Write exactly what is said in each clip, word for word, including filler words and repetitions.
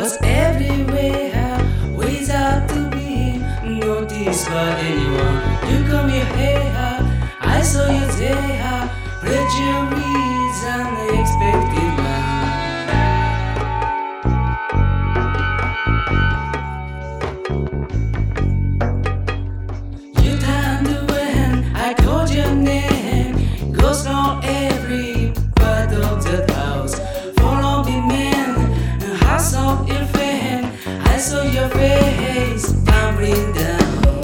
was everywhere without to be noticed by anyone. You come here, I saw you there. Pleasure is unexpected man. You turned when I called your name. Goes on every part of the house. Follow me, man, and hustle your fan. I saw your face tumbling down.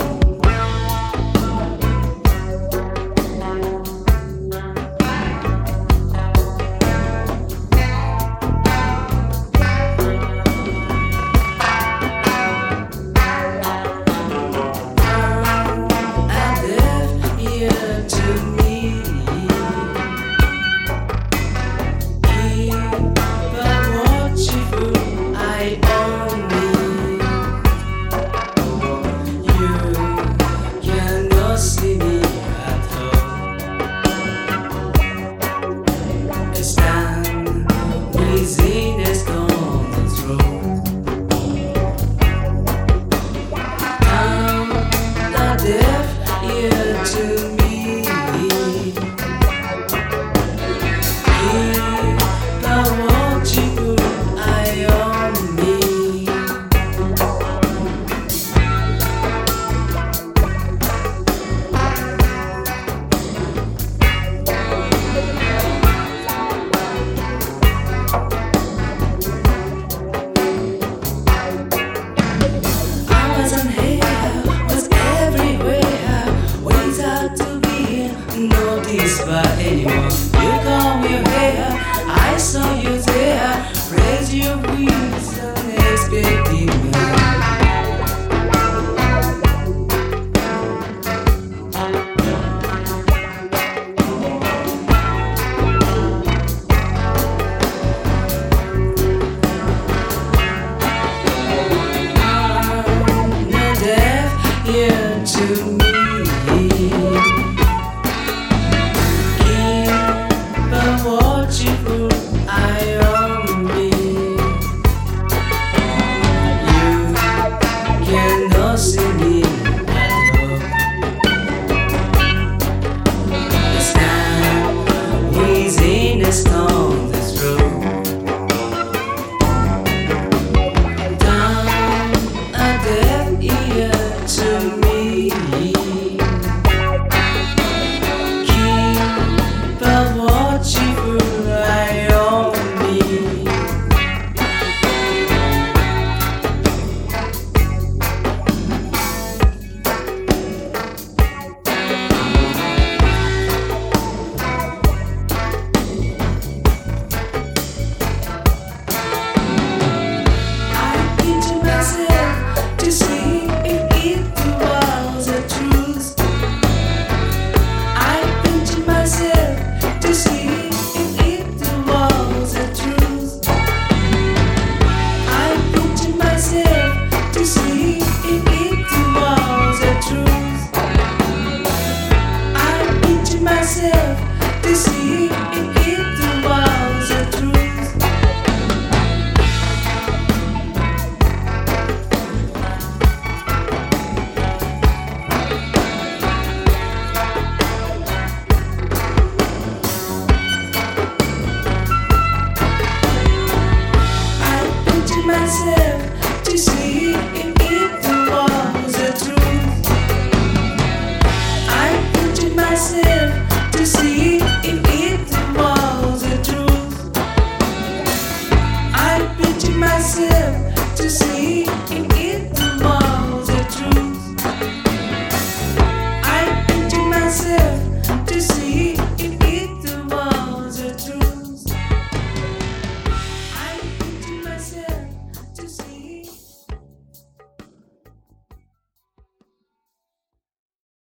Noticed by anyone. You come your hair, I saw you there. Raise your wings, unexpected man. I'm not deaf here to me. On this road, down a deaf ear to me. Keep a watchful eye on me. To see if it was the truth. I picture myself